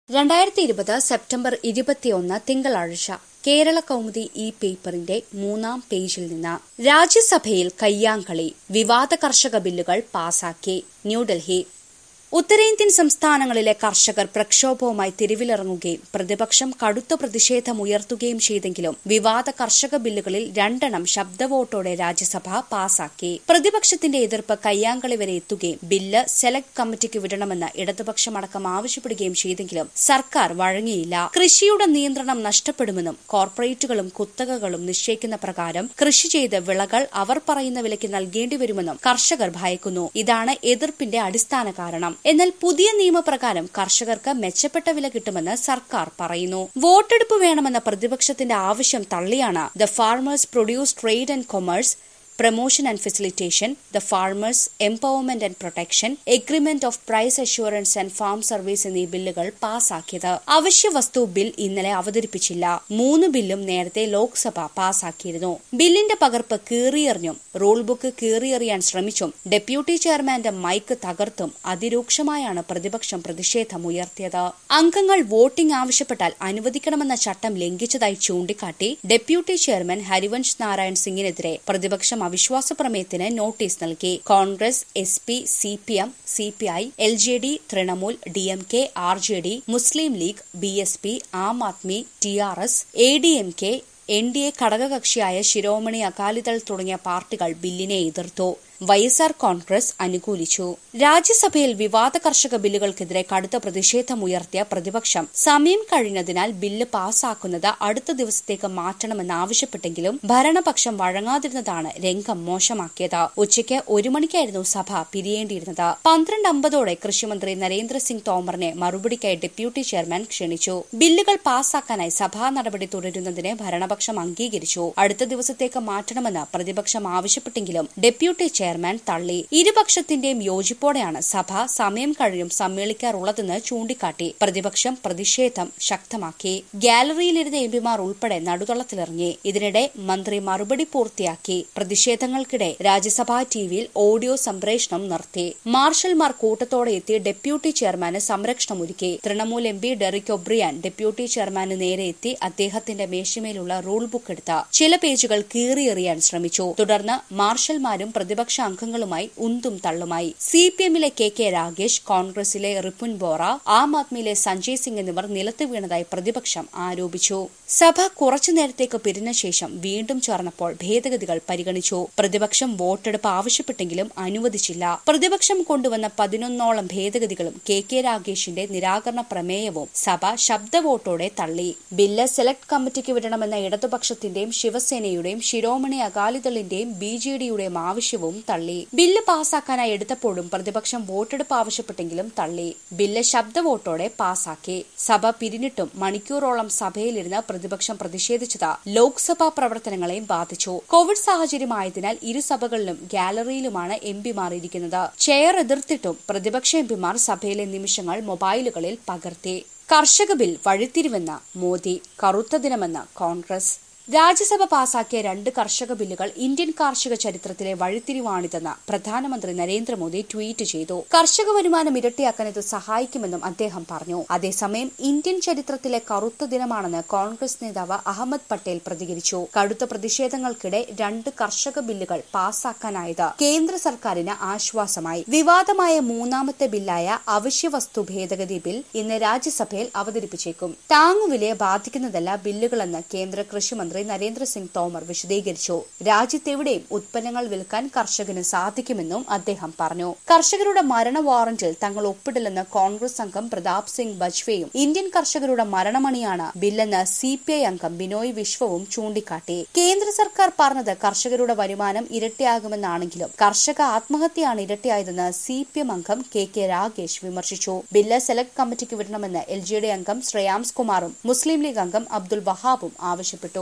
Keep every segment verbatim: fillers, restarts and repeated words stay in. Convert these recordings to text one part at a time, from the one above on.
രണ്ടായിരത്തി ഇരുപത് സെപ്റ്റംബർ ഇരുപത്തിയൊന്ന് തിങ്കളാഴ്ച കേരള കൗമുദി ഈ പേപ്പറിന്റെ മൂന്നാം പേജിൽ നിന്ന് രാജ്യസഭയിൽ കയ്യാങ്കളി വിവാദ കർഷക ബില്ലുകൾ പാസാക്കി. ന്യൂഡൽഹി ഉത്തരേന്ത്യൻ സംസ്ഥാനങ്ങളിലെ കർഷകർ പ്രക്ഷോഭവുമായി തെരുവിലിറങ്ങുകയും പ്രതിപക്ഷം കടുത്ത പ്രതിഷേധമുയർത്തുകയും ചെയ്തെങ്കിലും വിവാദ കർഷക ബില്ലുകളിൽ രണ്ടെണ്ണം ശബ്ദവോട്ടോടെ രാജ്യസഭ പാസാക്കി. പ്രതിപക്ഷത്തിന്റെ എതിർപ്പ് കയ്യാങ്കളി വരെ എത്തുകയും ബില്ല് സെലക്ട് കമ്മിറ്റിക്ക് വിടണമെന്ന് ഇടതുപക്ഷമടക്കം ആവശ്യപ്പെടുകയും ചെയ്തെങ്കിലും സർക്കാർ വഴങ്ങിയില്ല. കൃഷിയുടെ നിയന്ത്രണം നഷ്ടപ്പെടുമെന്നും കോർപ്പറേറ്റുകളും കുത്തകകളും നിശ്ചയിക്കുന്ന പ്രകാരം കൃഷി ചെയ്ത് വിളകൾ അവർ പറയുന്ന വിലയ്ക്ക് നൽകേണ്ടിവരുമെന്നും കർഷകർ ഭയക്കുന്നു. ഇതാണ് എതിർപ്പിന്റെ അടിസ്ഥാന കാരണം. എന്നാൽ പുതിയ നിയമപ്രകാരം കർഷകർക്ക് മെച്ചപ്പെട്ട വില കിട്ടുമെന്ന് സർക്കാർ പറയുന്നു. വോട്ടെടുപ്പ് വേണമെന്ന പ്രതിപക്ഷത്തിന്റെ ആവശ്യം തള്ളിയാണ് the farmers produce trade and commerce promotion and facilitation, the farmers empowerment and protection, agreement of price assurance and farm service എന്നീ ബില്ലുകൾ പാസാക്കിയത്. അവശ്യ വസ്തു ബിൽ ഇന്നലെ അവതരിപ്പിച്ചില്ല. മൂന്ന് ബില്ലും നേരത്തെ ലോക്സഭ പാസാക്കിയിരുന്നു. ബില്ലിന്റെ പകർപ്പ് കീറിയെറിഞ്ഞും റൂൾ ബുക്ക് കീറിയെറിയാൻ ശ്രമിച്ചും ഡെപ്യൂട്ടി ചെയർമാന്റെ മൈക്ക് തകർത്തും അതിരൂക്ഷമായാണ് പ്രതിപക്ഷം പ്രതിഷേധമുയർത്തിയത്. അംഗങ്ങൾ വോട്ടിംഗ് ആവശ്യപ്പെട്ടാൽ അനുവദിക്കണമെന്ന ചട്ടം ലംഘിച്ചതായി ചൂണ്ടിക്കാട്ടി ഡെപ്യൂട്ടി ചെയർമാൻ ഹരിവൻഷ് നാരായൺ സിംഗിനെതിരെ പ്രതിപക്ഷം അവിശ്വാസ പ്രമേയത്തിന് നോട്ടീസ് നൽകി. Congress, S P, C P M, C P I, L J D, Trinamool, D M K, R J D, Muslim League, B S P, Aam Aadmi, T R S, A D M K, N D A ഘടകകക്ഷിയായ ശിരോമണി അകാലിദൾ തുടങ്ങിയ പാർട്ടികൾ ബില്ലിനെ എതിർത്തു. Y S R Congress അനുകൂലിച്ചു. രാജ്യസഭയിൽ വിവാദ കർഷക ബില്ലുകൾക്കെതിരെ കടുത്ത പ്രതിഷേധമുയർത്തിയ പ്രതിപക്ഷം സമയം കഴിഞ്ഞതിനാൽ ബില്ല് പാസാക്കുന്നത് അടുത്ത ദിവസത്തേക്ക് മാറ്റണമെന്നാവശ്യപ്പെട്ടെങ്കിലും ഭരണപക്ഷം വഴങ്ങാതിരുന്നതാണ് രംഗം മോശമാക്കിയത്. ഉച്ചയ്ക്ക് ഒരു മണിക്കായിരുന്നു സഭ പിരിയേണ്ടിയിരുന്നത്. പന്ത്രണ്ട് അമ്പതോടെ കൃഷിമന്ത്രി നരേന്ദ്രസിംഗ് തോമറിനെ മറുപടിക്കായി ഡെപ്യൂട്ടി ചെയർമാൻ ക്ഷണിച്ചു. ബില്ലുകൾ പാസാക്കാനായി സഭാ നടപടി തുടരുന്നതിനെ ഭരണപക്ഷം അംഗീകരിച്ചു. അടുത്ത ദിവസത്തേക്ക് മാറ്റണമെന്ന് പ്രതിപക്ഷം ആവശ്യപ്പെട്ടെങ്കിലും ഡെപ്യൂട്ടി ചെയർമാൻ തള്ളി. ഇരുപക്ഷത്തിന്റെയും യോജിപ്പോടെയാണ് സഭ സമയം കഴിയും സമ്മേളിക്കാറുള്ളതെന്ന് ചൂണ്ടിക്കാട്ടി പ്രതിപക്ഷം പ്രതിഷേധം ശക്തമാക്കി. ഗാലറിയിലിരുന്ന എംപിമാർ ഉൾപ്പെടെ നടുതളത്തിലിറങ്ങി. ഇതിനിടെ മന്ത്രി മറുപടി പൂർത്തിയാക്കി. പ്രതിഷേധങ്ങൾക്കിടെ രാജ്യസഭാ ടിവിയിൽ ഓഡിയോ സംപ്രേഷണം നിർത്തി. മാർഷൽമാർ കൂട്ടത്തോടെ എത്തി ഡെപ്യൂട്ടി ചെയർമാന് സംരക്ഷണമൊരുക്കി. Trinamool M P Derek O'Brien deputy ചെയർമാന് നേരെ എത്തി അദ്ദേഹത്തിന്റെ മേശമേലുള്ള റൂൾ ബുക്ക് എടുത്ത് ചില പേജുകൾ കീറിയെറിയാൻ ശ്രമിച്ചു. തുടർന്ന് മാർഷൽമാരും പ്രതിപക്ഷ അംഗങ്ങളുമായി ഉന്തും തള്ളുമായി. സി പി എമ്മിലെ കെ കെ രാഗേഷ്, കോൺഗ്രസിലെ റിപുൻ ബോറ, ആം ആദ്മിയിലെ സഞ്ജയ് സിംഗ് എന്നിവർ നിലത്ത് വീണതായി പ്രതിപക്ഷം ആരോപിച്ചു. സഭ കുറച്ചു നേരത്തേക്ക് പിരിഞ്ഞ ശേഷം വീണ്ടും ചേർന്നപ്പോൾ ഭേദഗതികൾ പരിഗണിച്ചു. പ്രതിപക്ഷം വോട്ടെടുപ്പ് ആവശ്യപ്പെട്ടെങ്കിലും അനുവദിച്ചില്ല. പ്രതിപക്ഷം കൊണ്ടുവന്ന പതിനൊന്നോളം ഭേദഗതികളും കെ കെ രാഗേഷിന്റെ നിരാകരണ പ്രമേയവും സഭ ശബ്ദവോട്ടോടെ തള്ളി. ബില്ല് സെലക്ട് കമ്മിറ്റിക്ക് വിടണമെന്ന ഇടതുപക്ഷത്തിന്റെയും ശിവസേനയുടെയും ശിരോമണി അകാലിദളിന്റെയും ബി ജെ ഡിയുടെയും ആവശ്യവും തള്ളി. ബില്ല് പാസാക്കാനായി എടുത്തപ്പോഴും പ്രതിപക്ഷം വോട്ടെടുപ്പ് ആവശ്യപ്പെട്ടെങ്കിലും തള്ളി. ബില്ല് ശബ്ദവോട്ടോടെ പാസാക്കി. സഭ പിരിഞ്ഞിട്ടും മണിക്കൂറോളം സഭയിലിരുന്ന് പ്രതിപക്ഷം പ്രതിഷേധിച്ചത് ലോക്സഭാ പ്രവർത്തനങ്ങളെയും ബാധിച്ചു. കോവിഡ് സാഹചര്യമായതിനാൽ ഇരുസഭകളിലും ഗാലറിയിലുമാണ് എംപിമാർ ഇരിക്കുന്നത്. ചെയർ എതിർത്തിട്ടും പ്രതിപക്ഷ എംപിമാർ സഭയിലെ നിമിഷങ്ങൾ മൊബൈലുകളിൽ പകർത്തി. കർഷക ബിൽ വഴിത്തിരിവെന്ന് മോദി, കറുത്ത ദിനമെന്ന് കോൺഗ്രസ്. രാജ്യസഭ പാസാക്കിയ രണ്ട് കർഷക ബില്ലുകൾ ഇന്ത്യൻ കാർഷിക ചരിത്രത്തിലെ വഴിത്തിരിവാണിതെന്ന് പ്രധാനമന്ത്രി നരേന്ദ്രമോദി ട്വീറ്റ് ചെയ്തു. കർഷക വരുമാനം ഇരട്ടിയാക്കാൻ ഇത് സഹായിക്കുമെന്നും അദ്ദേഹം പറഞ്ഞു. അതേസമയം ഇന്ത്യൻ ചരിത്രത്തിലെ കറുത്ത ദിനമാണെന്ന് കോൺഗ്രസ് നേതാവ് അഹമ്മദ് പട്ടേൽ പ്രതികരിച്ചു. കടുത്ത പ്രതിഷേധങ്ങൾക്കിടെ രണ്ട് കർഷക ബില്ലുകൾ പാസാക്കാനായത് കേന്ദ്ര സർക്കാരിന് ആശ്വാസമായി. വിവാദമായ മൂന്നാമത്തെ ബില്ലായ അവശ്യവസ്തു ഭേദഗതി ബിൽ ഇന്ന് രാജ്യസഭയിൽ അവതരിപ്പിച്ചേക്കും. താങ്ങുവിലയെ ബാധിക്കുന്നതല്ല ബില്ലുകളെന്ന് കേന്ദ്ര കൃഷിമന്ത്രി നരേന്ദ്രസിംഗ് തോമർ വിശദീകരിച്ചു. രാജ്യത്തെവിടെയും ഉത്പന്നങ്ങൾ വിൽക്കാൻ കർഷകന് സാധിക്കുമെന്നും അദ്ദേഹം പറഞ്ഞു. കർഷകരുടെ മരണ വാറന്റിൽ തങ്ങൾ ഒപ്പിടില്ലെന്ന് കോൺഗ്രസ് അംഗം പ്രതാപ് സിംഗ് ബജ്പേയും ഇന്ത്യൻ കർഷകരുടെ മരണമണിയാണ് ബില്ലെന്ന് സി പി ഐ അംഗം ബിനോയ് വിശ്വവും ചൂണ്ടിക്കാട്ടി. കേന്ദ്ര സർക്കാർ പറഞ്ഞത് കർഷകരുടെ വരുമാനം ഇരട്ടിയാകുമെന്നാണെങ്കിലും കർഷക ആത്മഹത്യയാണ് ഇരട്ടിയായതെന്ന് സി പി എം അംഗം കെ കെ രാഗേഷ് വിമർശിച്ചു. ബില്ല് സെലക്ട് കമ്മിറ്റിക്ക് വിടണമെന്ന് എൽ ജെ ഡി അംഗം ശ്രേയാംസ് കുമാറും മുസ്ലിം ലീഗ് അംഗം അബ്ദുൽ വഹാബും ആവശ്യപ്പെട്ടു.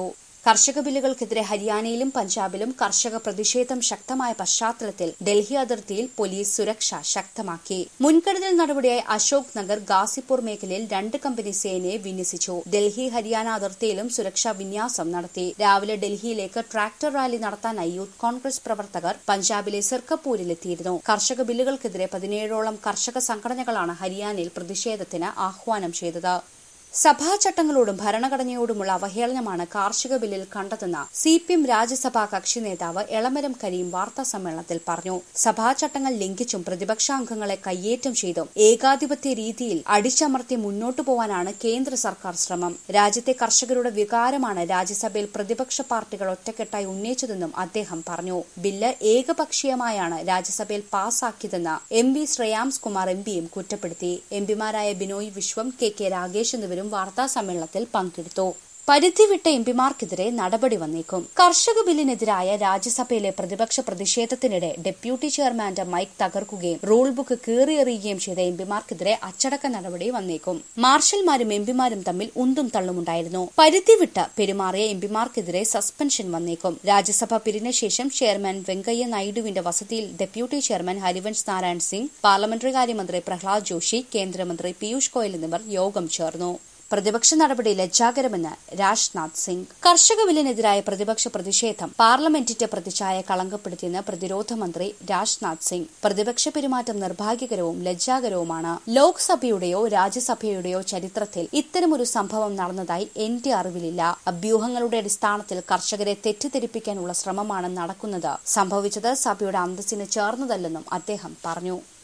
കർഷക ബില്ലുകൾക്കെതിരെ ഹരിയാനയിലും പഞ്ചാബിലും കർഷക പ്രതിഷേധം ശക്തമായ പശ്ചാത്തലത്തിൽ ഡൽഹി അതിർത്തിയിൽ പോലീസ് സുരക്ഷ ശക്തമാക്കി. മുൻകരുതൽ നടപടിയായി അശോക് നഗർ, ഗാസിപൂർ മേഖലയിൽ രണ്ട് കമ്പനി സേനയെ വിന്യസിച്ചു. ഡൽഹി ഹരിയാന അതിർത്തിയിലും സുരക്ഷാ വിന്യാസം നടത്തി. രാവിലെ ഡൽഹിയിലേക്ക് ട്രാക്ടർ റാലി നടത്താനായി യൂത്ത് കോൺഗ്രസ് പ്രവർത്തകർ പഞ്ചാബിലെ സിർക്കപ്പൂരിലെത്തിയിരുന്നു. കർഷക ബില്ലുകൾക്കെതിരെ പതിനേഴോളം കർഷക സംഘടനകളാണ് ഹരിയാനയിൽ പ്രതിഷേധത്തിന് ആഹ്വാനം ചെയ്തത്. സഭാ ചട്ടങ്ങളോടും ഭരണഘടനയോടുമുള്ള അവഹേളനമാണ് കാർഷിക ബില്ലിൽ കണ്ടതെന്ന് സി പി എം രാജ്യസഭാ കക്ഷി നേതാവ് എളമരം കരീം വാർത്താസമ്മേളനത്തിൽ പറഞ്ഞു. സഭാ ചട്ടങ്ങൾ ലംഘിച്ചും പ്രതിപക്ഷാംഗങ്ങളെ കയ്യേറ്റം ചെയ്തും ഏകാധിപത്യ രീതിയിൽ അടിച്ചമർത്തി മുന്നോട്ടു പോവാനാണ് കേന്ദ്ര സർക്കാർ ശ്രമം. രാജ്യത്തെ കർഷകരുടെ വികാരമാണ് രാജ്യസഭയിൽ പ്രതിപക്ഷ പാർട്ടികൾ ഒറ്റക്കെട്ടായി ഉന്നയിച്ചതെന്നും അദ്ദേഹം പറഞ്ഞു. ബില്ല് ഏകപക്ഷീയമായാണ് രാജ്യസഭയിൽ പാസാക്കിയതെന്ന് M V Shreyams Kumar M പിയും കുറ്റപ്പെടുത്തി. എംപിമാരായ ബിനോയ് വിശ്വം, കെ കെ രാഗേഷ് എന്നിവരും വാർത്താ സമ്മേളനത്തിൽ പങ്കെടുത്തു. പരിധിവിട്ട എംപിമാർക്കെതിരെ നടപടി വന്നേക്കും. കർഷക ബില്ലിനെതിരായ രാജ്യസഭയിലെ പ്രതിപക്ഷ പ്രതിഷേധത്തിനിടെ ഡെപ്യൂട്ടി ചെയർമാന്റെ മൈക്ക് തകർക്കുകയും റൂൾ ബുക്ക് കീറിയെറിയുകയും ചെയ്ത എംപിമാർക്കെതിരെ അച്ചടക്ക നടപടി വന്നേക്കും. മാർഷൽമാരും എംപിമാരും തമ്മിൽ ഉന്തും തള്ളുമുണ്ടായിരുന്നു. പരിധിവിട്ട് പെരുമാറിയ എംപിമാർക്കെതിരെ സസ്പെൻഷൻ വന്നേക്കും. രാജ്യസഭ പിരിഞ്ഞ ശേഷം ചെയർമാൻ വെങ്കയ്യ നായിഡുവിന്റെ വസതിയിൽ deputy chairman Harivansh Narayan Singh, parliamentary കാര്യമന്ത്രി പ്രഹ്ലാദ് ജോഷി, കേന്ദ്രമന്ത്രി പീയൂഷ് ഗോയൽ എന്നിവർ യോഗം ചേർന്നു. പ്രതിപക്ഷ നടപടി ലജ്ജാകരമെന്ന് രാജ്നാഥ് സിംഗ്. കർഷക ബില്ലിനെതിരായ പ്രതിപക്ഷ പ്രതിഷേധം പാർലമെന്റിന്റെ പ്രതിച്ഛായ കളങ്കപ്പെടുത്തിയെന്ന് പ്രതിരോധ മന്ത്രി രാജ്നാഥ് സിംഗ്. പ്രതിപക്ഷ പെരുമാറ്റം നിർഭാഗ്യകരവും ലജ്ജാകരവുമാണ്. ലോക്സഭയുടെയോ രാജ്യസഭയുടെയോ ചരിത്രത്തിൽ ഇത്തരമൊരു സംഭവം നടന്നതായി എന്റെ അറിവിലില്ല. അഭ്യൂഹങ്ങളുടെ അടിസ്ഥാനത്തിൽ കർഷകരെ തെറ്റിദ്ധരിപ്പിക്കാനുള്ള ശ്രമമാണ് നടക്കുന്നത്. സംഭവിച്ചത് സഭയുടെ അന്തസ്സിന് ചേർന്നതല്ലെന്നും അദ്ദേഹം പറഞ്ഞു.